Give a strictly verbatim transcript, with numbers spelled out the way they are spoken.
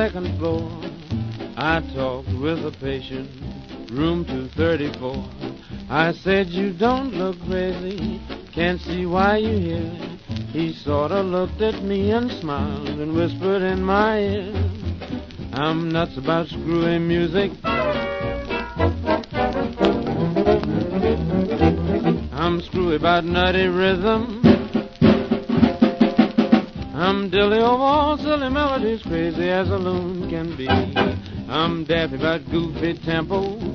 second floor. I talked with a patient, room two thirty-four. I said, you don't look crazy, can't see why you're here. He sort of looked at me and smiled and whispered in my ear, I'm nuts about screwy music. I'm screwy about nutty rhythm. I'm dilly over all silly melodies, crazy as a loon can be. I'm daffy about goofy tempo.